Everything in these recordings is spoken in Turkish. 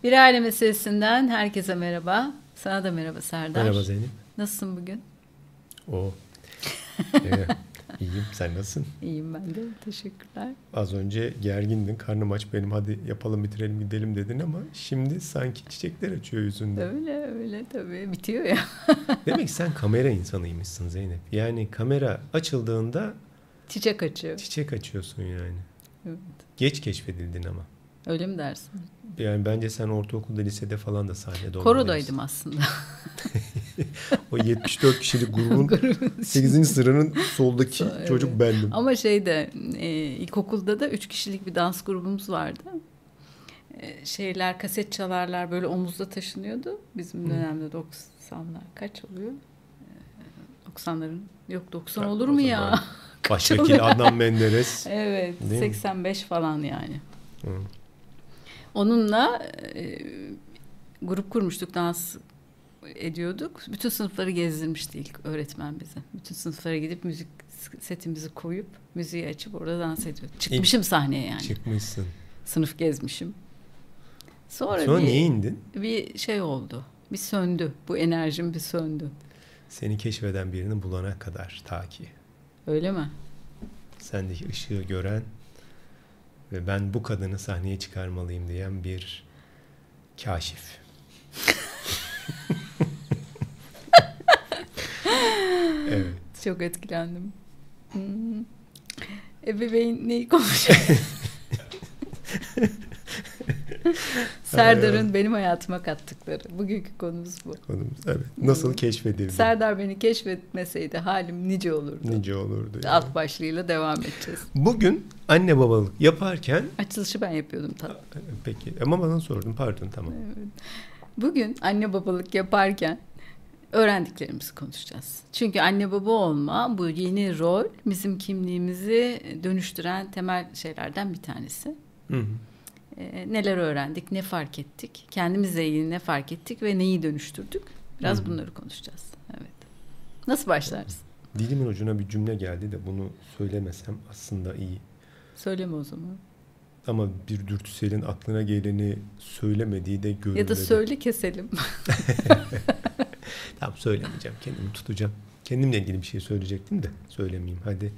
Bir aile meselesinden herkese merhaba. Sana da merhaba Serdar. Merhaba Zeynep. Nasılsın bugün? İyiyim. Sen nasılsın? İyiyim ben de. Teşekkürler. Az önce gergindin. Karnım aç benim. Hadi yapalım bitirelim gidelim dedin ama şimdi sanki çiçekler açıyor yüzünde. Öyle tabii. Bitiyor ya. Demek ki sen kamera insanıymışsın Zeynep. Yani kamera açıldığında Çiçek açıyor. çiçek açıyorsun yani. Evet. Geç keşfedildin ama. Öyle mi dersin? Yani bence sen ortaokulda, lisede falan da sahnede olmalısın. Korodaydım aslında. O 74 kişilik grubun 8. sıranın soldaki Evet. çocuk bendim. Ama ilkokulda da 3 kişilik bir dans grubumuz vardı. Kaset çalarlar böyle omuzda taşınıyordu. Bizim dönemde 90'lar kaç oluyor? 90'ların yok 90 olur mu ya? Başvekil Adnan Menderes. Evet, değil 85 mi? falan yani. Hı. Onunla grup kurmuştuk, dans ediyorduk. Bütün sınıfları gezdirmişti ilk öğretmen bize. Bütün sınıflara gidip müzik setimizi koyup müziği açıp orada dans ediyorduk. Çıkmışım sahneye yani. Çıkmışsın. Sınıf gezmişim. Sonra niye indin? Bir şey oldu. Bir söndü. Bu enerjim bir söndü. Seni keşfeden birini bulana kadar ta ki. Öyle mi? Sendeki ışığı gören ve ben bu kadını sahneye çıkarmalıyım diyen bir kaşif. Evet. Çok etkilendim. Ebeveyn neyi konuşuyor? Serdar'ın benim hayatıma kattıkları. Bugünkü konumuz bu. Evet. Nasıl keşfedildi? Serdar beni keşfetmeseydi halim nice olurdu. Nice olurdu. Yani. Alt başlığıyla devam edeceğiz. Bugün anne babalık yaparken... Açılışı ben yapıyordum tabii. Peki. Ama bana sordun. Pardon, tamam. Evet. Bugün anne babalık yaparken öğrendiklerimizi konuşacağız. Çünkü anne baba olma, bu yeni rol bizim kimliğimizi dönüştüren temel şeylerden bir tanesi. Hı. Neler öğrendik, ne fark ettik, kendimizle ilgili ne fark ettik ve neyi dönüştürdük. Biraz bunları konuşacağız. Evet. Nasıl başlarız? Dilimin ucuna bir cümle geldi de bunu söylemesem aslında iyi. Söyleme o zaman. Ama bir dürtüselin aklına geleni söylemediği de görülmedi. Ya da söyle keselim. Tamam, söylemeyeceğim. Kendimi tutacağım. Kendimle ilgili bir şey söyleyecektim de söylemeyeyim. Hadi.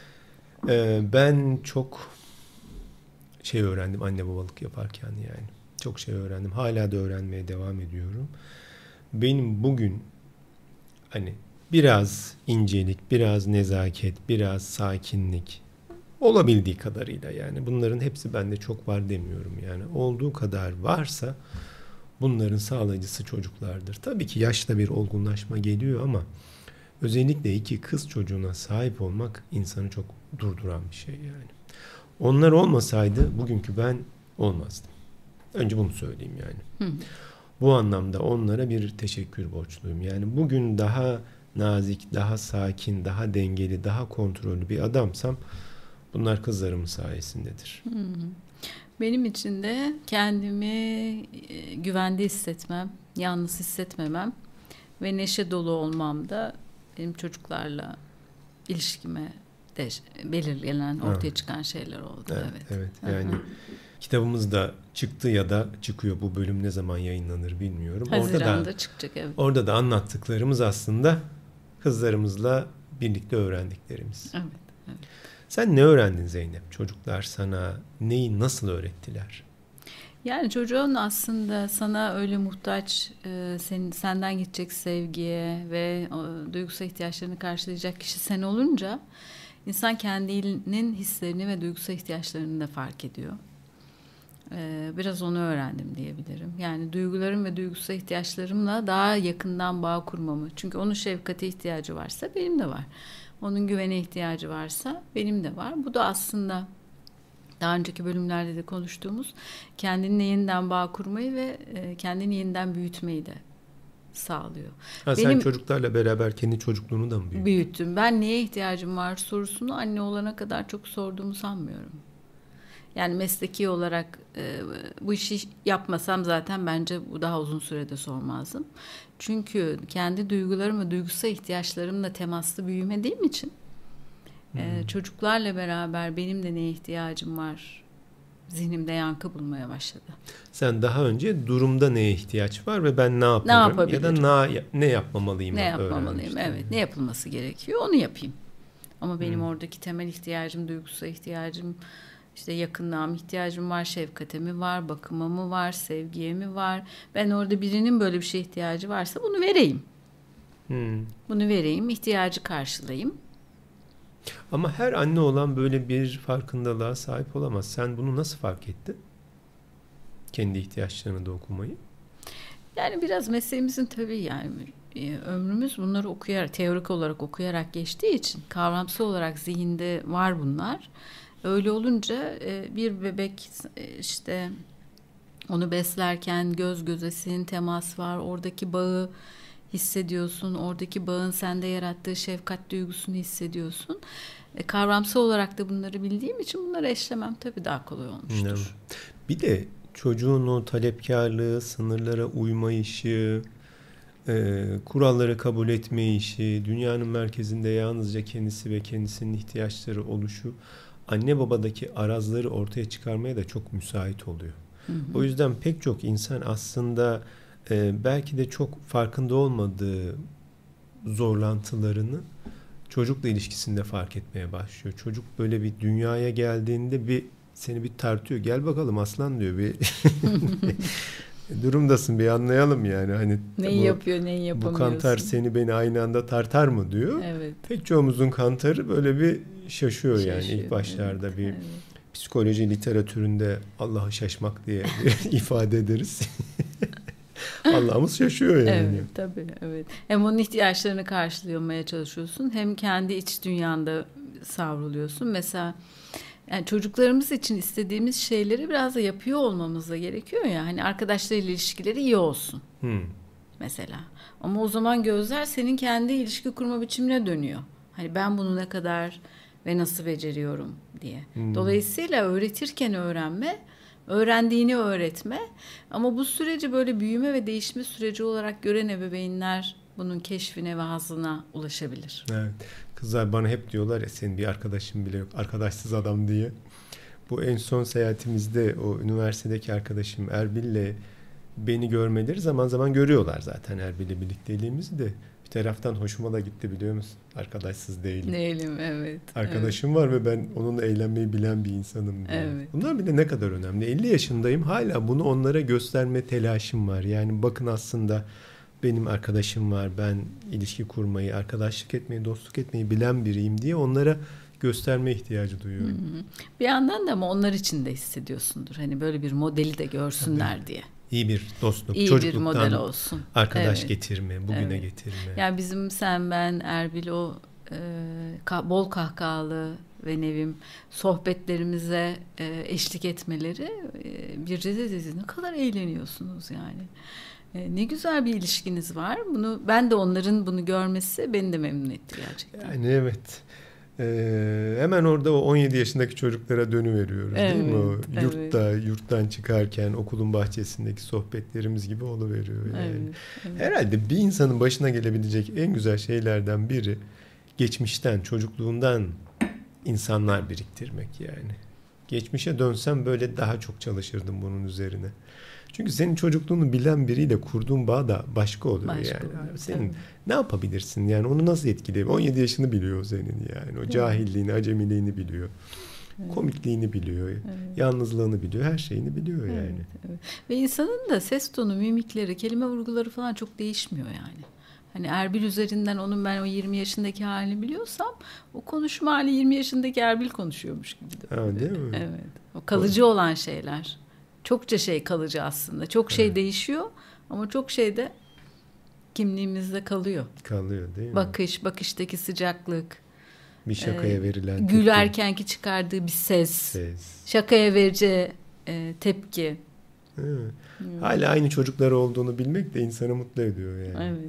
Ben çok şey öğrendim anne babalık yaparken yani. Çok şey öğrendim. Hala da öğrenmeye devam ediyorum. Benim bugün hani biraz incelik, biraz nezaket, biraz sakinlik olabildiği kadarıyla yani. Bunların hepsi bende çok var demiyorum yani. Olduğu kadar varsa bunların sağlayıcısı çocuklardır. Tabii ki yaşta bir olgunlaşma geliyor ama özellikle 2 kız çocuğuna sahip olmak insanı çok durduran bir şey yani. Onlar olmasaydı bugünkü ben olmazdım. Önce bunu söyleyeyim yani. Bu anlamda onlara bir teşekkür borçluyum. Yani bugün daha nazik, daha sakin, daha dengeli, daha kontrollü bir adamsam bunlar kızlarımın sayesindedir. Benim için de kendimi güvende hissetmem, yalnız hissetmemem ve neşe dolu olmam da benim çocuklarla ilişkime de belirlenen, ortaya çıkan şeyler oldu. Evet. Yani kitabımız da çıktı ya da çıkıyor. Bu bölüm ne zaman yayınlanır bilmiyorum. Haziran'da çıkacak, evet. Orada da anlattıklarımız aslında kızlarımızla birlikte öğrendiklerimiz. Evet. Sen ne öğrendin Zeynep? Çocuklar sana neyi nasıl öğrettiler? Yani çocuğun aslında sana öyle muhtaç, senden gidecek sevgiye ve duygusal ihtiyaçlarını karşılayacak kişi sen olunca insan kendinin hislerini ve duygusal ihtiyaçlarını da fark ediyor. Biraz onu öğrendim diyebilirim. Yani duygularım ve duygusal ihtiyaçlarımla daha yakından bağ kurmamı. Çünkü onun şefkate ihtiyacı varsa benim de var. Onun güvene ihtiyacı varsa benim de var. Bu da aslında daha önceki bölümlerde de konuştuğumuz kendinle yeniden bağ kurmayı ve kendini yeniden büyütmeyi de sağlıyor. Sen çocuklarla beraber kendi çocukluğunu da mı büyüttün? Büyüttüm. Ben neye ihtiyacım var sorusunu anne olana kadar çok sorduğumu sanmıyorum. Yani mesleki olarak bu işi yapmasam zaten bence bu daha uzun sürede sormazdım. Çünkü kendi duygularım ve duygusal ihtiyaçlarımla temaslı büyümediğim için çocuklarla beraber benim de neye ihtiyacım var zihnimde yankı bulmaya başladı. Sen daha önce durumda neye ihtiyaç var ve ben ne yaparım? Ne yapabilirim? Ya da ne yapmamalıyım? Ne yapmamalıyım? Evet. Ne yapılması gerekiyor? Onu yapayım. Ama benim oradaki temel ihtiyacım, duygusal ihtiyacım, işte yakınlığa mı ihtiyacım var, şefkate mi var, bakıma mı var, sevgiye mi var? Ben orada birinin böyle bir şeye ihtiyacı varsa bunu vereyim. Bunu vereyim, ihtiyacı karşılayayım. Ama her anne olan böyle bir farkındalığa sahip olamaz. Sen bunu nasıl fark ettin? Kendi ihtiyaçlarını da okumayı. Yani biraz mesleğimizin tabii yani ömrümüz bunları okuyarak, teorik olarak okuyarak geçtiği için kavramsal olarak zihinde var bunlar. Öyle olunca bir bebek işte onu beslerken göz gözesin, temas var, oradaki bağı hissediyorsun, oradaki bağın sende yarattığı şefkat duygusunu hissediyorsun. Kavramsal olarak da bunları bildiğim için bunları eşlemem tabii daha kolay olmuştur. Bir de çocuğun o talepkarlığı, sınırlara uyma işi, kuralları kabul etme işi, dünyanın merkezinde yalnızca kendisi ve kendisinin ihtiyaçları oluşu, anne babadaki arazları ortaya çıkarmaya da çok müsait oluyor. O yüzden pek çok insan aslında belki de çok farkında olmadığı zorlantılarını çocukla ilişkisinde fark etmeye başlıyor. Çocuk böyle bir dünyaya geldiğinde seni bir tartıyor. Gel bakalım aslan diyor. Bir durumdasın, bir anlayalım yani. Hani neyi yapıyor, neyi yapamıyorsun. Bu kantar seni beni aynı anda tartar mı diyor. Evet. Pek çoğumuzun kantarı böyle bir şaşıyor yani ilk başlarda evet, bir evet. Psikoloji literatüründe Allah'ı şaşmak diye ifade ederiz. Allah'ımız şaşıyor yani. Evet, tabii, evet. Hem onun ihtiyaçlarını karşılamaya çalışıyorsun, hem kendi iç dünyanda savruluyorsun. Mesela yani çocuklarımız için istediğimiz şeyleri biraz da yapıyor olmamız da gerekiyor ya. Hani arkadaşlarıyla ilişkileri iyi olsun. Mesela. Ama o zaman gözler senin kendi ilişki kurma biçimine dönüyor. Hani ben bunu ne kadar ve nasıl beceriyorum diye. Dolayısıyla öğretirken öğrenme, öğrendiğini öğretme. Ama bu süreci böyle büyüme ve değişme süreci olarak gören ebeveynler bunun keşfine ve hazzına ulaşabilir. Evet. Kızlar bana hep diyorlar ya, senin bir arkadaşın bile yok, arkadaşsız adam diye. Bu en son seyahatimizde o üniversitedeki arkadaşım Erbil'le beni görmeleri zaman zaman görüyorlar zaten Erbil'le birlikteliğimizi de. Bir taraftan hoşuma da gitti, biliyor musun? Arkadaşsız değilim. Değilim, evet. Arkadaşım var ve ben onunla eğlenmeyi bilen bir insanım diye. Evet. Bunlar bir de ne kadar önemli. 50 yaşındayım, hala bunu onlara gösterme telaşım var. Yani bakın aslında benim arkadaşım var, ben ilişki kurmayı, arkadaşlık etmeyi, dostluk etmeyi bilen biriyim diye onlara gösterme ihtiyacı duyuyorum. Bir yandan da ama onlar için de hissediyorsundur. Hani böyle bir modeli de görsünler Tabii. diye. İyi bir dostluk, İyi çocukluktan bir model olsun. arkadaş getirme, bugüne Evet. getirme. Yani bizim sen, ben, Erbil o bol kahkahalı ve Nevim sohbetlerimize eşlik etmeleri bir dedi, ne kadar eğleniyorsunuz yani. Ne güzel bir ilişkiniz var. Ben de onların bunu görmesi beni de memnun etti gerçekten. Yani evet. Hemen orada o 17 yaşındaki çocuklara dönüveriyoruz, değil mi? O yurttan çıkarken okulun bahçesindeki sohbetlerimiz gibi oluveriyor yani. Evet. Herhalde bir insanın başına gelebilecek en güzel şeylerden biri geçmişten, çocukluğundan insanlar biriktirmek yani. Geçmişe dönsem böyle daha çok çalışırdım bunun üzerine. Çünkü senin çocukluğunu bilen biriyle kurduğun bağ da başka oluyor yani. Senin ne yapabilirsin yani, onu nasıl etkileyebilir? 17 yaşını biliyor senin yani. O cahilliğini, acemiliğini biliyor. Komikliğini biliyor. Yalnızlığını biliyor. Her şeyini biliyor yani. Evet. Ve insanın da ses tonu, mimikleri, kelime vurguları falan çok değişmiyor yani. Hani Erbil üzerinden onun ben o 20 yaşındaki halini biliyorsam o konuşma hali 20 yaşındaki Erbil konuşuyormuş gibi de. Ha, değil mi? Evet. O kalıcı olan şeyler. Çokça şey kalıcı aslında. Çok şey değişiyor ama çok şey de kimliğimizde kalıyor. Kalıyor değil mi? Bakıştaki sıcaklık. Bir şakaya verilen gülerkenki çıkardığı bir ses. Şakaya vereceği tepki. Hala aynı çocuklar olduğunu bilmek de insanı mutlu ediyor yani. Evet.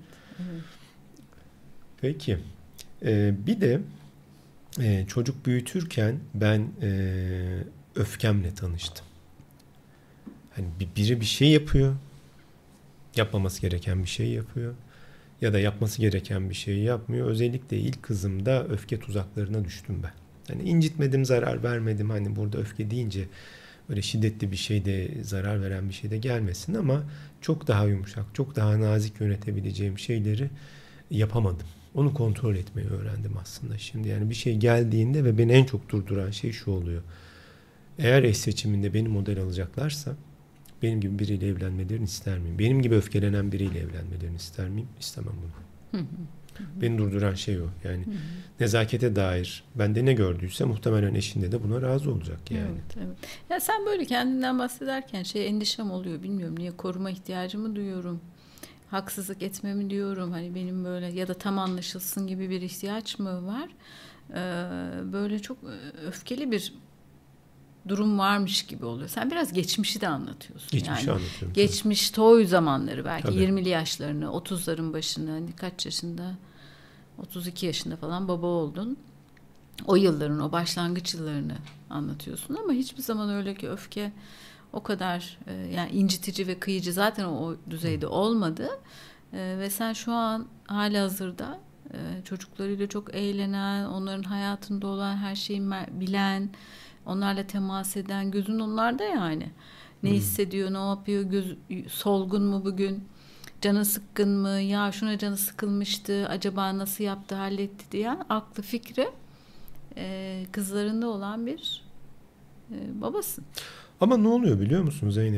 Peki. Bir de çocuk büyütürken ben öfkemle tanıştım. Hani biri bir şey yapıyor. Yapmaması gereken bir şey yapıyor. Ya da yapması gereken bir şeyi yapmıyor. Özellikle ilk kızımda öfke tuzaklarına düştüm ben. Hani incitmedim, zarar vermedim. Hani burada öfke deyince böyle şiddetli bir şeyde, zarar veren bir şeyde gelmesin ama çok daha yumuşak, çok daha nazik yönetebileceğim şeyleri yapamadım. Onu kontrol etmeyi öğrendim aslında şimdi. Yani bir şey geldiğinde ve beni en çok durduran şey şu oluyor. Eğer eş seçiminde beni model alacaklarsa benim gibi biriyle evlenmelerini ister miyim? Benim gibi öfkelenen biriyle evlenmelerini ister miyim? İstemem bunu. Beni durduran şey o. Yani nezakete dair bende ne gördüyse muhtemelen eşinde de buna razı olacak yani. Evet, evet. Ya sen böyle kendinden bahsederken endişem oluyor. Bilmiyorum niye, koruma ihtiyacımı duyuyorum. Haksızlık etmemi diyorum. Hani benim böyle ya da tam anlaşılsın gibi bir ihtiyaç mı var? Böyle çok öfkeli bir durum varmış gibi oluyor. Sen biraz geçmişi de anlatıyorsun. Geçmişi anlatıyorum. Geçmiş toy zamanları belki Tabii. 20'li yaşlarını, 30'ların başını, hani kaç yaşında? 32 yaşında falan baba oldun. O yılların, o başlangıç yıllarını anlatıyorsun ama hiçbir zaman öyle ki öfke o kadar yani incitici ve kıyıcı zaten o düzeyde olmadı. Ve sen şu an halihazırda çocuklarıyla çok eğlenen, onların hayatında olan her şeyi bilen, onlarla temas eden, gözün onlarda yani. Ne hissediyor, ne yapıyor, solgun mu bugün, canı sıkkın mı, ya şuna canı sıkılmıştı, acaba nasıl yaptı, halletti diye aklı fikri kızlarında olan bir babasın. Ama ne oluyor biliyor musun Zeynep?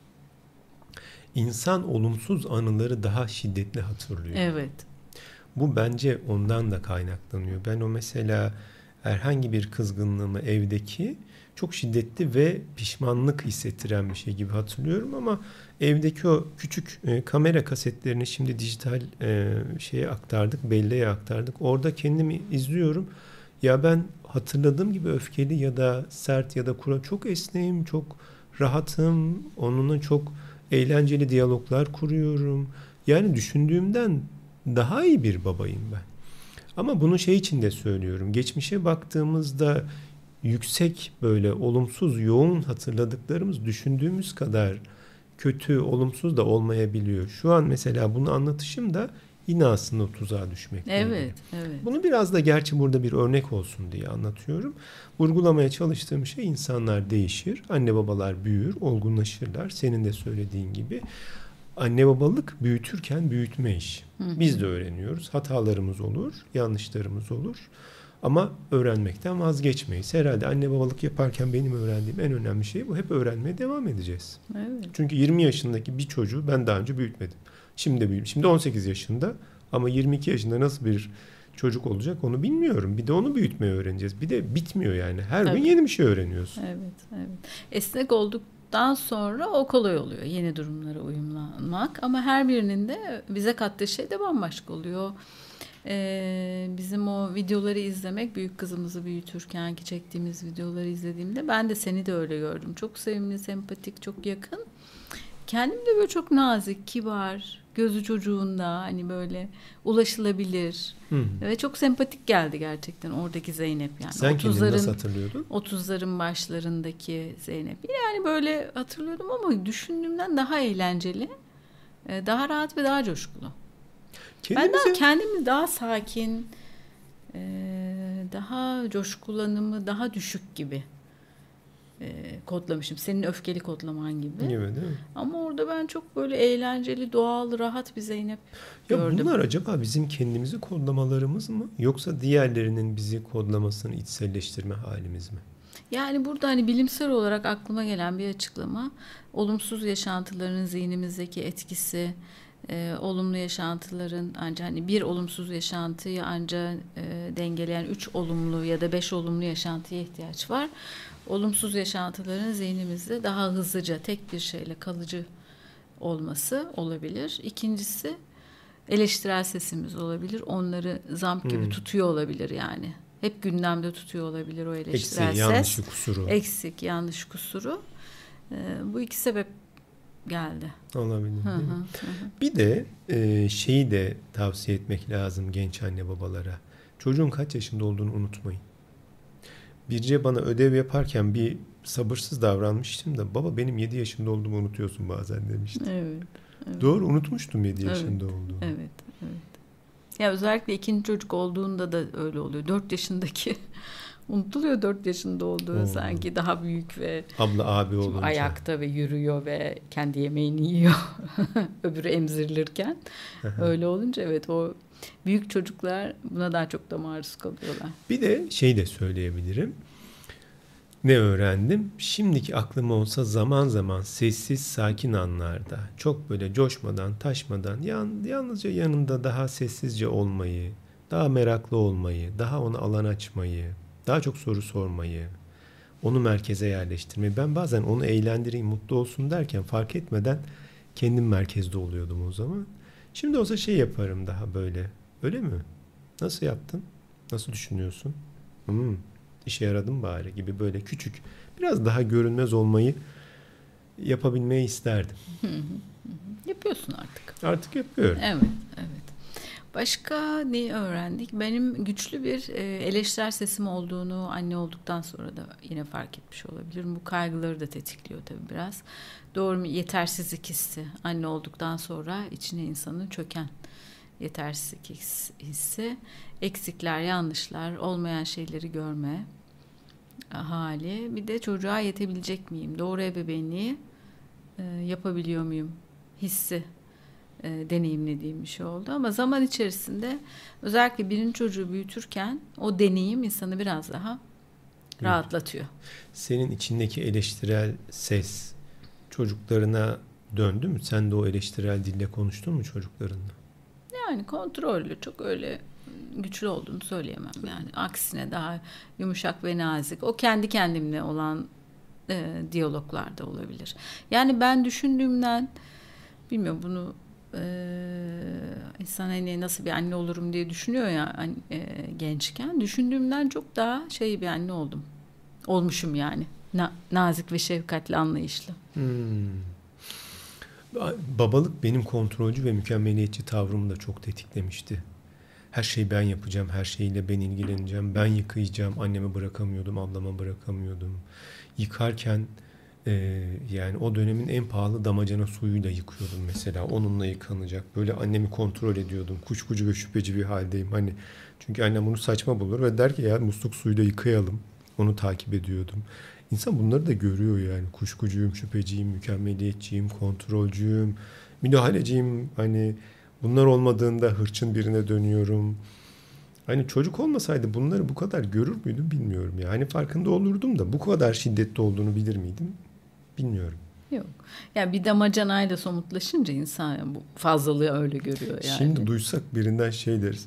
İnsan olumsuz anıları daha şiddetli hatırlıyor. Evet. Bu bence ondan da kaynaklanıyor. Ben o mesela herhangi bir kızgınlığımı evdeki çok şiddetli ve pişmanlık hissettiren bir şey gibi hatırlıyorum ama evdeki o küçük kamera kasetlerini şimdi dijital şeye aktardık, belleğe aktardık. Orada kendimi izliyorum. Ya ben hatırladığım gibi öfkeli ya da sert ya da kura çok esneğim, çok rahatım. Onunla çok eğlenceli diyaloglar kuruyorum. Yani düşündüğümden daha iyi bir babayım ben. Ama bunu şey için de söylüyorum. Geçmişe baktığımızda yüksek böyle olumsuz, yoğun hatırladıklarımız düşündüğümüz kadar kötü, olumsuz da olmayabiliyor. Şu an mesela bunu anlatışım da yine aslında o tuzağa düşmek. Evet, evet. Bunu biraz da gerçi burada bir örnek olsun diye anlatıyorum. Vurgulamaya çalıştığım şey insanlar değişir. Anne babalar büyür, olgunlaşırlar. Senin de söylediğin gibi. Anne babalık büyütürken büyütme iş. Biz de öğreniyoruz. Hatalarımız olur, yanlışlarımız olur. Ama öğrenmekten vazgeçmeyiz. Herhalde anne babalık yaparken benim öğrendiğim en önemli şey bu. Hep öğrenmeye devam edeceğiz. Evet. Çünkü 20 yaşındaki bir çocuğu ben daha önce büyütmedim. Şimdi de büyüdüm. Şimdi 18 yaşında ama 22 yaşında nasıl bir çocuk olacak onu bilmiyorum. Bir de onu büyütmeyi öğreneceğiz. Bir de bitmiyor yani. Her gün yeni bir şey öğreniyorsun. Evet, evet. Esnek olduktan sonra o kolay oluyor. Yeni durumlara uyumlanmak. Ama her birinin de bize kattığı şey de bambaşka oluyor. Bizim o videoları izlemek, büyük kızımızı büyütürken ki çektiğimiz videoları izlediğimde ben de seni de öyle gördüm. Çok sevimli, sempatik, çok yakın. Kendim de böyle çok nazik, kibar, gözü çocuğunda hani böyle ulaşılabilir ve çok sempatik geldi gerçekten oradaki Zeynep yani. Sen kendini nasıl hatırlıyordun? 30'ların başlarındaki Zeynep. Yani böyle hatırlıyordum ama düşündüğümden daha eğlenceli, daha rahat ve daha coşkulu. Ben kendimi daha sakin, daha coşkulanımı daha düşük gibi kodlamışım. Senin öfkeli kodlaman gibi. Evet, değil mi? Ama orada ben çok böyle eğlenceli, doğal, rahat bir Zeynep gördüm. Bunlar acaba bizim kendimizi kodlamalarımız mı? Yoksa diğerlerinin bizi kodlamasını içselleştirme halimiz mi? Yani burada hani bilimsel olarak aklıma gelen bir açıklama, olumsuz yaşantıların zihnimizdeki etkisi, olumlu yaşantıların ancak hani bir olumsuz yaşantıyı ancak dengeleyen 3 olumlu ya da 5 olumlu yaşantıya ihtiyaç var. Olumsuz yaşantıların zihnimizde daha hızlıca tek bir şeyle kalıcı olması olabilir. İkincisi eleştirel sesimiz olabilir. Onları zamp gibi tutuyor olabilir yani. Hep gündemde tutuyor olabilir o eleştirel ses. Yanlışı, kusuru. Eksik, yanlış, kusuru. Bu iki sebep geldi. Olabilir. Bir de şeyi de tavsiye etmek lazım genç anne babalara. Çocuğun kaç yaşında olduğunu unutmayın. Birce bana ödev yaparken bir sabırsız davranmıştım da baba benim 7 yaşında olduğumu unutuyorsun bazen demişti. Evet. Doğru, unutmuştum 7 yaşında olduğumu. Evet. Ya özellikle ikinci çocuk olduğunda da öyle oluyor. 4 yaşındaki Unutuluyor 4 yaşında olduğu, sanki daha büyük ve abla abi olunca ayakta ve yürüyor ve kendi yemeğini yiyor. Öbürü emzirilirken. Öyle olunca evet, o büyük çocuklar buna daha çok da maruz kalıyorlar. Bir de şey de söyleyebilirim. Ne öğrendim? Şimdiki aklım olsa zaman zaman sessiz, sakin anlarda, çok böyle coşmadan, taşmadan, yalnızca yanında daha sessizce olmayı, daha meraklı olmayı, daha ona alan açmayı, daha çok soru sormayı, onu merkeze yerleştirmeyi. Ben bazen onu eğlendireyim, mutlu olsun derken fark etmeden kendim merkezde oluyordum o zaman. Şimdi olsa şey yaparım daha böyle. Öyle mi? Nasıl yaptın? Nasıl düşünüyorsun? İşe yaradı mı bari gibi, böyle küçük, biraz daha görünmez olmayı yapabilmeyi isterdim. Yapıyorsun artık. Artık yapıyorum. Evet, evet. Başka neyi öğrendik? Benim güçlü bir eleştirel sesim olduğunu anne olduktan sonra da yine fark etmiş olabilirim. Bu kaygıları da tetikliyor tabii biraz. Doğru mu? Yetersizlik hissi. Anne olduktan sonra içine insanın çöken yetersizlik hissi. Eksikler, yanlışlar, olmayan şeyleri görme hali. Bir de çocuğa yetebilecek miyim? Doğru ebeveynliği yapabiliyor muyum? Hissi deneyimlediğim bir şey oldu. Ama zaman içerisinde özellikle birinci çocuğu büyütürken o deneyim insanı biraz daha rahatlatıyor. Senin içindeki eleştirel ses çocuklarına döndü mü? Sen de o eleştirel dille konuştun mu çocuklarınla? Yani kontrollü, çok öyle güçlü olduğunu söyleyemem. Yani aksine daha yumuşak ve nazik. O kendi kendimle olan diyaloglarda olabilir. Yani ben düşündüğümden, bilmiyorum bunu, insan hani nasıl bir anne olurum diye düşünüyor ya gençken, düşündüğümden çok daha şey bir anne olmuşum yani, nazik ve şefkatli, anlayışlı. Babalık benim kontrolcü ve mükemmeliyetçi tavrımı da çok tetiklemişti. Her şeyi ben yapacağım, her şeyle ben ilgileneceğim, ben yıkayacağım, anneme bırakamıyordum, ablama bırakamıyordum. Yıkarken yani o dönemin en pahalı damacana suyuyla yıkıyordum mesela. Onunla yıkanacak. Böyle annemi kontrol ediyordum. Kuşkucu ve şüpheci bir haldeyim. Hani çünkü annem bunu saçma bulur ve der ki ya musluk suyuyla yıkayalım. Onu takip ediyordum. İnsan bunları da görüyor yani. Kuşkucuyum, şüpheciyim, mükemmeliyetçiyim, kontrolcüyüm, müdahaleciyim. Hani bunlar olmadığında hırçın birine dönüyorum. Hani çocuk olmasaydı bunları bu kadar görür müydüm bilmiyorum ya. Hani farkında olurdum da bu kadar şiddetli olduğunu bilir miydim? Bilmiyorum. Yok. Yani bir damacanayla somutlaşınca insan bu fazlalığı öyle görüyor yani. Şimdi duysak birinden şey deriz.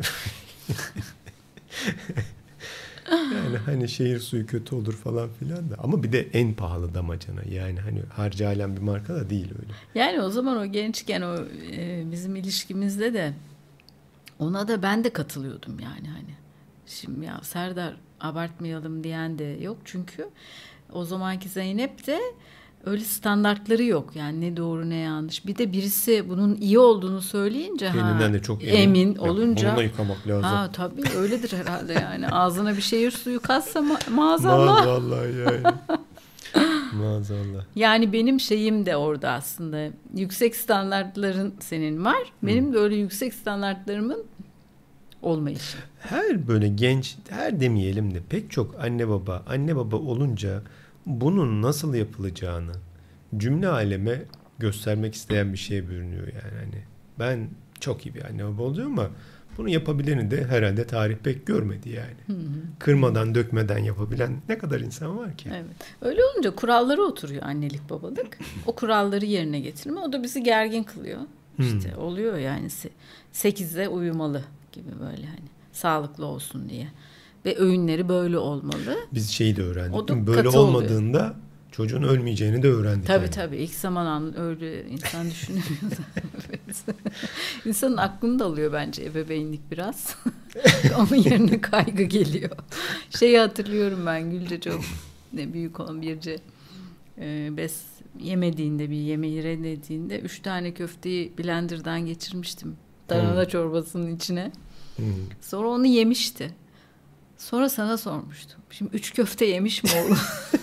Yani hani şehir suyu kötü olur falan filan da. Ama bir de en pahalı damacana. Yani hani harcı alem bir marka da değil öyle. Yani o zaman o gençken o bizim ilişkimizde de ona da ben de katılıyordum yani hani. Şimdi ya Serdar abartmayalım diyen de yok çünkü o zamanki Zeynep de öyle standartları yok yani, ne doğru ne yanlış. Bir de birisi bunun iyi olduğunu söyleyince kendinden de çok emin olunca onunla yıkamak lazım. Tabii öyledir herhalde yani. Ağzına bir şehir suyu katsa maazallah. Maazallah yani. Maazallah. Yani benim şeyim de orada aslında, yüksek standartların senin var. Benim de öyle yüksek standartlarımın olmayışı. Her böyle genç, her demeyelim de pek çok anne baba olunca bunun nasıl yapılacağını cümle aleme göstermek isteyen bir şeye bürünüyor yani. Hani ben çok iyi bir anne baba olacağım ama bunu yapabileni de herhalde tarih pek görmedi yani. Kırmadan dökmeden yapabilen ne kadar insan var ki? Evet. Öyle olunca kuralları oturuyor annelik babalık. O kuralları yerine getirme. O da bizi gergin kılıyor. İşte oluyor yani 8'de uyumalı gibi, böyle hani sağlıklı olsun diye. Ve öğünleri böyle olmalı. Biz şeyi de öğrendik. Böyle olmadığında oluyor. Çocuğun ölmeyeceğini de öğrendik. Tabii yani. İlk zaman öyle insan düşünemiyordu. Evet. İnsanın aklını da alıyor bence ebeveynlik biraz. Onun yerine kaygı geliyor. Şeyi hatırlıyorum ben, Gülce çok büyük olan birce yemediğinde, bir yemeği reddettiğinde 3 tane köfteyi blenderdan geçirmiştim. Tarhana çorbasının içine. Sonra onu yemişti. Sonra sana sormuştum. Şimdi 3 köfte yemiş mi oğlum?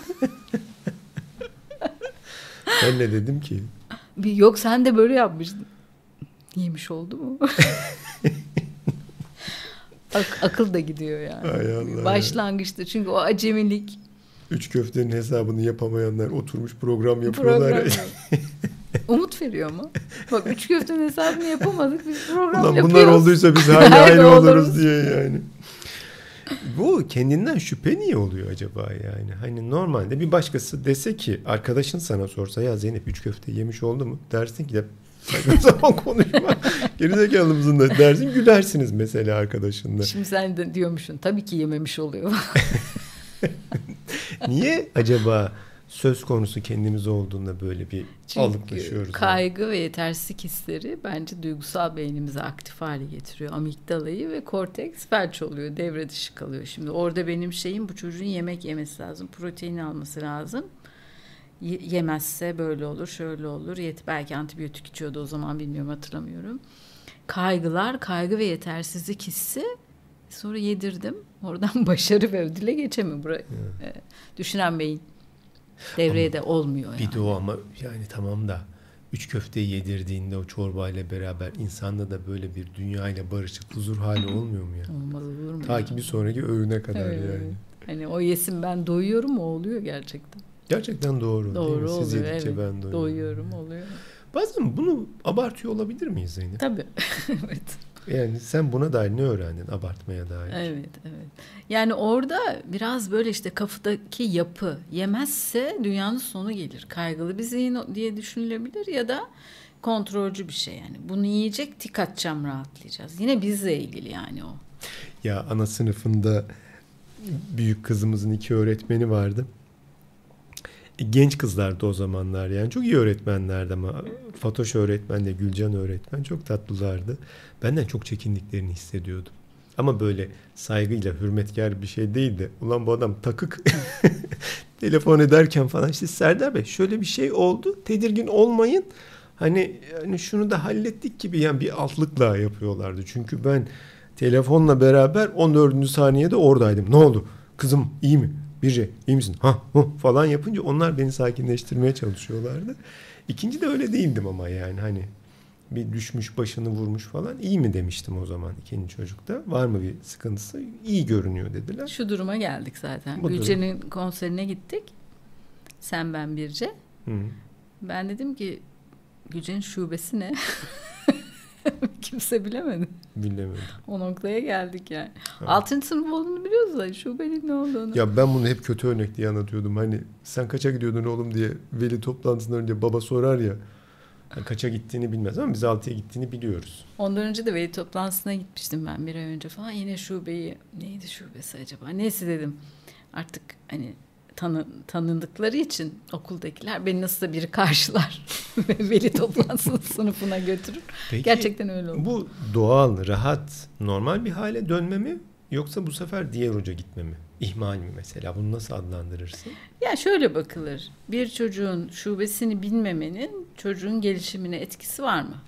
Ben ne dedim ki? Yok, sen de böyle yapmıştın. Yemiş oldu mu? Akıl da gidiyor yani. Ay Allah Başlangıçta çünkü o acemilik. 3 köftenin hesabını yapamayanlar oturmuş program yapıyorlar. Umut veriyor mu? Bak 3 köftenin hesabını yapamadık, biz program Ulan yapıyoruz. bunlar olduysa biz hala aynı oluruz diye yani. Bu kendinden şüphe niye oluyor acaba yani? Hani normalde bir başkası dese ki, arkadaşın sana sorsa, ya Zeynep 3 köfte yemiş oldu mu? Dersin ki de saçma zaman konuşma. Gerizekalı mısın da dersin, gülersiniz mesela arkadaşınla. Şimdi sen de diyormuşsun tabii ki yememiş oluyor. Niye acaba söz konusu kendimiz olduğunda böyle bir alıklaşıyoruz? Çünkü kaygı ve yetersizlik hisleri bence duygusal beynimizi aktif hale getiriyor. Amigdalayı ve korteks felç oluyor, devre dışı kalıyor. Şimdi orada benim şeyim, bu çocuğun yemek yemesi lazım, protein alması lazım. Yemezse böyle olur, şöyle olur. Belki antibiyotik içiyordu o zaman, bilmiyorum, hatırlamıyorum. Kaygı ve yetersizlik hissi. Sonra yedirdim. Oradan başarı ve ödüle geçemiyor. Düşünen beyin devreye ama de olmuyor yani. Bir de o ama yani tamam da 3 köfteyi yedirdiğinde o çorbayla beraber insanda da böyle bir dünyayla barışık huzur hali olmuyor mu ya? Olmaz olur mu? Ta ki bir sonraki öğüne kadar yani. Hani o yesin ben doyuyorum, o oluyor gerçekten. Gerçekten doğru değil mi? Siz oluyor, yedikçe ben doyuyorum oluyor. Bazen bunu abartıyor olabilir miyiz Zeynep? Tabii. Evet. Yani sen buna dair ne öğrendin, abartmaya dair? Evet. Yani orada biraz böyle işte kafadaki yapı, yemezse dünyanın sonu gelir. Kaygılı bir zihin diye düşünülebilir ya da kontrolcü bir şey yani. Bunu yiyecek, tik atacağım, rahatlayacağız. Yine bizle ilgili yani o. Ya ana sınıfında büyük kızımızın 2 öğretmeni vardı. Genç kızlardı o zamanlar yani. Çok iyi öğretmenlerdi ama Fatoş öğretmenle Gülcan öğretmen çok tatlılardı. Benden çok çekindiklerini hissediyordum. Ama böyle saygıyla, hürmetkar bir şey değildi. Ulan bu adam takık. Telefon ederken falan işte, Serdar Bey şöyle bir şey oldu, tedirgin olmayın. Hani şunu da hallettik gibi yani bir altlıkla yapıyorlardı. Çünkü ben telefonla beraber 14. saniyede oradaydım. Ne oldu? Kızım iyi mi? Birce iyi misin? Falan yapınca onlar beni sakinleştirmeye çalışıyorlardı. İkinci de öyle değildim ama yani hani bir düşmüş, başını vurmuş falan. İyi mi demiştim o zaman ikinci çocukta. Var mı bir sıkıntısı? İyi görünüyor dediler. Şu duruma geldik zaten. Gülce'nin konserine gittik. Sen, ben, Birce. Hı. Ben dedim ki Gülce'nin şubesi ne? Kimse bilemedi. Bilemedim. O noktaya geldik yani. 6. sınıf olduğunu biliyoruz da şubenin ne olduğunu. Ya ben bunu hep kötü örnek diye anlatıyordum. Hani sen kaça gidiyordun oğlum diye veli toplantısından önce baba sorar ya. Yani kaça gittiğini bilmez ama biz 6'ya gittiğini biliyoruz. Ondan önce de veli toplantısına gitmiştim ben bir ay önce falan. Yine şubeyi, neydi şubesi acaba? Neyse dedim. Artık hani tanındıkları için okuldakiler beni nasıl da biri karşılar ve veli toplantısı sınıfına götürür. Peki, gerçekten öyle oldu. Bu doğal, rahat, normal bir hale dönme mi? Yoksa bu sefer diğer uca gitme mi? İhmal mi mesela? Bunu nasıl adlandırırsın? Ya şöyle bakılır. Bir çocuğun şubesini bilmemenin çocuğun gelişimine etkisi var mı?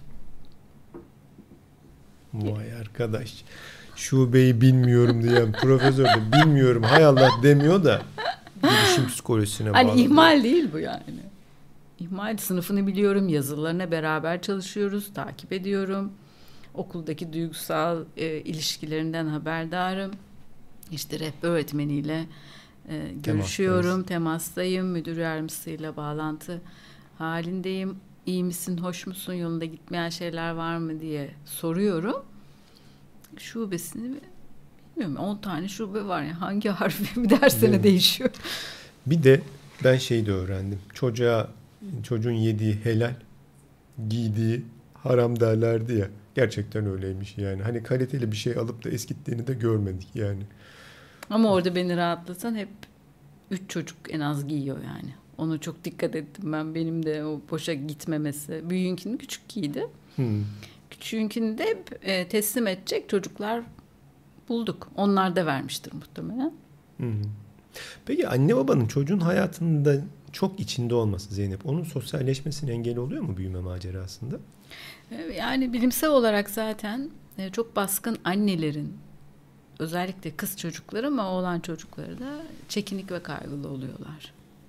Vay arkadaş. Şubeyi bilmiyorum diyen profesör de bilmiyorum hay Allah demiyor da gelişim psikolojisine bağlı. Hani ihmal değil bu yani. İhmal, sınıfını biliyorum, yazılarına beraber çalışıyoruz, takip ediyorum. Okuldaki duygusal ilişkilerinden haberdarım. İşte rehber öğretmeniyle görüşüyorum, temastayım, müdür yardımcısıyla bağlantı halindeyim. İyi misin, hoş musun, yolunda gitmeyen şeyler var mı diye soruyorum. Şubesini bilmiyorum, 10 tane şube var ya, hangi harfi bir dersine değişiyor. Bir de ben de öğrendim. Çocuğun yediği helal, giydiği haram derlerdi ya. Gerçekten öyleymiş yani. Hani kaliteli bir şey alıp da eskittiğini de görmedik yani. Ama orada beni rahatlatan hep 3 çocuk en az giyiyor yani. Onu çok dikkat ettim ben. Benim de o boşa gitmemesi. Büyüğünkini küçük giydi. Küçüğünkini de teslim edecek çocuklar bulduk. Onlar da vermiştir muhtemelen. Peki anne babanın çocuğun hayatında çok içinde olması Zeynep, onun sosyalleşmesine engel oluyor mu büyüme macerasında? Yani bilimsel olarak zaten çok baskın annelerin, özellikle kız çocukları ama oğlan çocukları da çekinik ve kaygılı oluyorlar.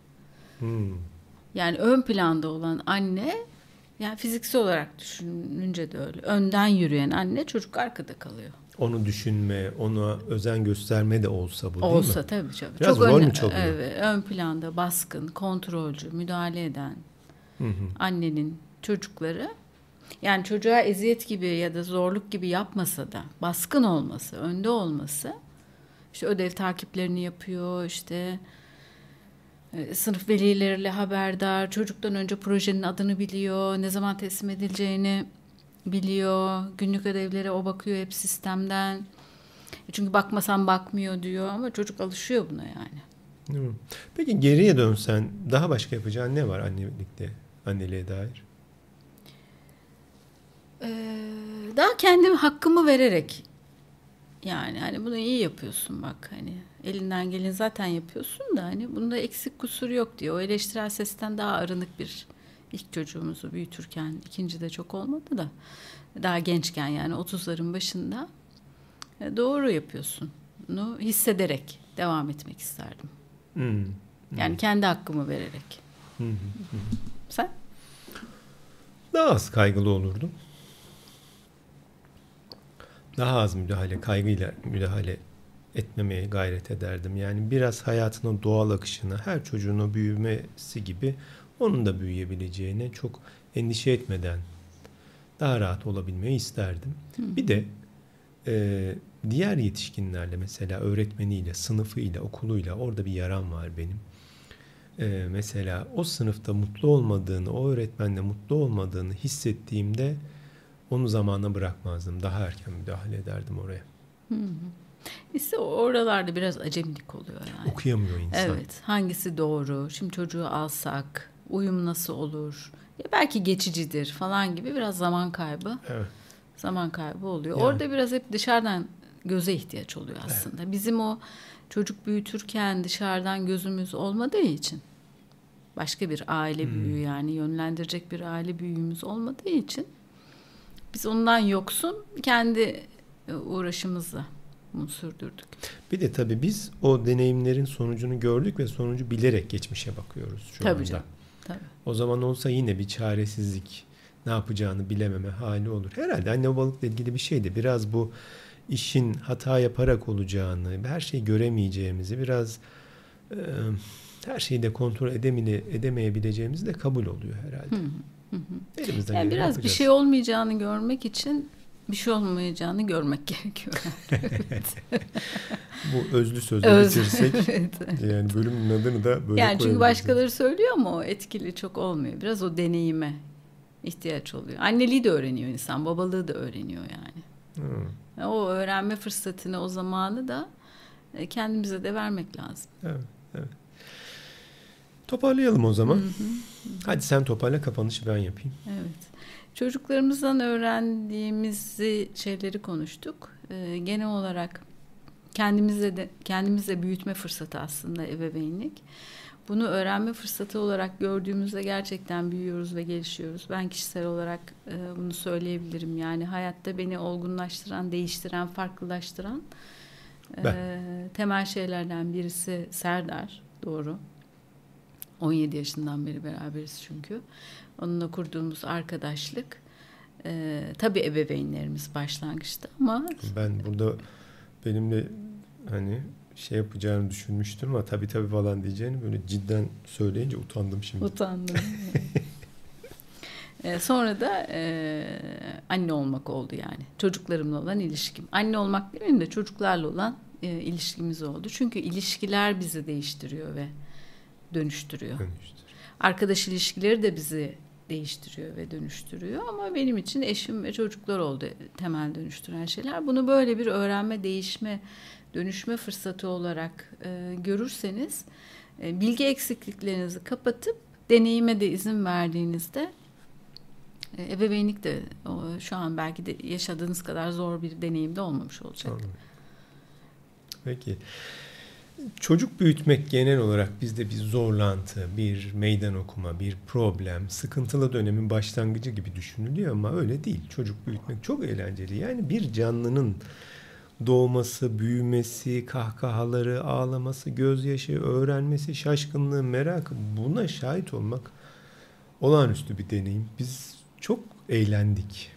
Yani ön planda olan anne, yani fiziksel olarak düşününce de öyle. Önden yürüyen anne, çocuk arkada kalıyor. onu düşünme, ona özen gösterme de olsa bu, değil mi? Olsa tabii. Biraz çok rol mü çalıyor? Evet, ön planda baskın, kontrolcü, müdahale eden annenin çocukları, yani çocuğa eziyet gibi ya da zorluk gibi yapmasa da baskın olması, önde olması, işte ödev takiplerini yapıyor, işte sınıf velileriyle haberdar, çocuktan önce projenin adını biliyor, ne zaman teslim edileceğini biliyor, günlük ödevlere o bakıyor hep sistemden. Çünkü bakmasam bakmıyor diyor ama çocuk alışıyor buna yani. Değil mi? Peki geriye dönsen daha başka yapacağın ne var annelikte, anneliğe dair? Daha kendime hakkımı vererek, yani hani bunu iyi yapıyorsun bak, hani elinden geleni zaten yapıyorsun da hani bunda eksik kusur yok diye, o eleştirel sesten daha arınık bir, ilk çocuğumuzu büyütürken, ikinci de çok olmadı da daha gençken, yani 30'ların başında doğru yapıyorsun. Bunu hissederek devam etmek isterdim. Yani kendi hakkımı vererek. Sen? Daha az kaygılı olurdum. Daha az kaygıyla müdahale etmemeye gayret ederdim. Yani biraz hayatının doğal akışına, her çocuğun o büyümesi gibi onun da büyüyebileceğine çok endişe etmeden daha rahat olabilmeyi isterdim. Bir de diğer yetişkinlerle, mesela öğretmeniyle, sınıfıyla, okuluyla, orada bir yaram var benim. Mesela o sınıfta mutlu olmadığını, o öğretmenle mutlu olmadığını hissettiğimde onu zamana bırakmazdım. Daha erken müdahale ederdim oraya. İşte oralarda biraz acemilik oluyor yani. Okuyamıyor insan. Evet. Hangisi doğru? Şimdi çocuğu alsak uyum nasıl olur? Ya belki geçicidir falan gibi biraz zaman kaybı. Evet. Zaman kaybı oluyor. Yani. Orada biraz hep dışarıdan göze ihtiyaç oluyor aslında. Evet. Bizim o çocuk büyütürken dışarıdan gözümüz olmadığı için, başka bir aile büyüğü, yani yönlendirecek bir aile büyüğümüz olmadığı için biz ondan yoksun kendi uğraşımızla bunu sürdürdük. Bir de tabii biz o deneyimlerin sonucunu gördük ve sonucu bilerek geçmişe bakıyoruz şu anda. Canım, tabii. O zaman olsa yine bir çaresizlik, ne yapacağını bilememe hali olur. Herhalde anne babalıkla ilgili bir şeydi. Biraz bu işin hata yaparak olacağını, her şeyi göremeyeceğimizi, biraz her şeyi de kontrol edemeyebileceğimizi de kabul oluyor herhalde. Elimizden yani biraz yapacağız. Bir şey olmayacağını görmek için bir şey olmayacağını görmek gerekiyor. Evet. Bu özlü sözü bitirsek, evet. Yani bölümün adını da böyle yani çünkü başkaları söylüyor ama o etkili çok olmuyor. Biraz o deneyime ihtiyaç oluyor. Anneliği de öğreniyor insan, babalığı da öğreniyor yani. O öğrenme fırsatını, o zamanı da kendimize de vermek lazım. Evet, evet. Toparlayalım o zaman. Hadi sen toparla, kapanışı ben yapayım. Evet. Çocuklarımızdan öğrendiğimiz şeyleri konuştuk. Genel olarak kendimizle büyütme fırsatı aslında ebeveynlik. Bunu öğrenme fırsatı olarak gördüğümüzde gerçekten büyüyoruz ve gelişiyoruz. Ben kişisel olarak bunu söyleyebilirim. Yani hayatta beni olgunlaştıran, değiştiren, farklılaştıran temel şeylerden birisi Serdar. Doğru. 17 yaşından beri beraberiz çünkü. Onunla kurduğumuz arkadaşlık. Tabii ebeveynlerimiz başlangıçta ama... Ben burada benimle hani şey yapacağını düşünmüştüm ama tabii falan diyeceğini böyle cidden söyleyince utandım şimdi. Utandım. Sonra da anne olmak oldu yani. Çocuklarımla olan ilişkim. Anne olmak demeyeyim de çocuklarla olan ilişkimiz oldu. Çünkü ilişkiler bizi değiştiriyor ve dönüştürüyor. Arkadaş ilişkileri de bizi değiştiriyor ve dönüştürüyor. Ama benim için eşim ve çocuklar oldu temel dönüştüren şeyler. Bunu böyle bir öğrenme, değişme, dönüşme fırsatı olarak görürseniz, bilgi eksikliklerinizi kapatıp deneyime de izin verdiğinizde, ebeveynlik de şu an belki de yaşadığınız kadar zor bir deneyim de olmamış olacak. Tamam. Peki. Çocuk büyütmek genel olarak bizde bir zorlantı, bir meydan okuma, bir problem, sıkıntılı dönemin başlangıcı gibi düşünülüyor ama öyle değil. Çocuk büyütmek çok eğlenceli. Yani bir canlının doğması, büyümesi, kahkahaları, ağlaması, gözyaşı, öğrenmesi, şaşkınlığı, merakı, buna şahit olmak olağanüstü bir deneyim. Biz çok eğlendik.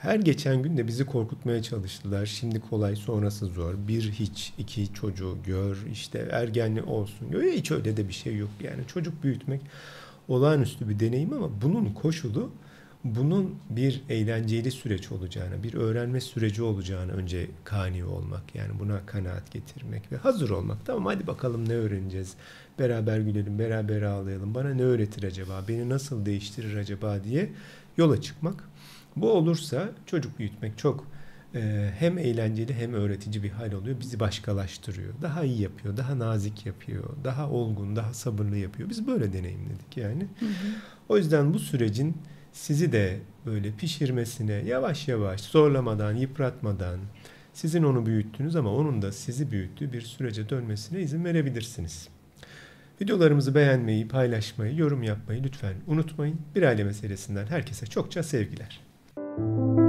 Her geçen gün de bizi korkutmaya çalıştılar. Şimdi kolay, sonrası zor. Bir hiç, iki çocuğu gör, işte ergenli olsun. Hiç öyle de bir şey yok. Yani çocuk büyütmek olağanüstü bir deneyim ama bunun koşulu, bunun bir eğlenceli süreç olacağına, bir öğrenme süreci olacağına önce kani olmak. Yani buna kanaat getirmek ve hazır olmak. Tamam, hadi bakalım ne öğreneceğiz? Beraber gülelim, beraber ağlayalım. Bana ne öğretir acaba? Beni nasıl değiştirir acaba diye yola çıkmak. Bu olursa çocuk büyütmek çok hem eğlenceli hem öğretici bir hal oluyor. Bizi başkalaştırıyor. Daha iyi yapıyor, daha nazik yapıyor, daha olgun, daha sabırlı yapıyor. Biz böyle deneyimledik yani. Hı hı. O yüzden bu sürecin sizi de böyle pişirmesine yavaş yavaş, zorlamadan, yıpratmadan, sizin onu büyüttüğünüz ama onun da sizi büyüttüğü bir sürece dönmesine izin verebilirsiniz. Videolarımızı beğenmeyi, paylaşmayı, yorum yapmayı lütfen unutmayın. Bir aile meselesinden herkese çokça sevgiler.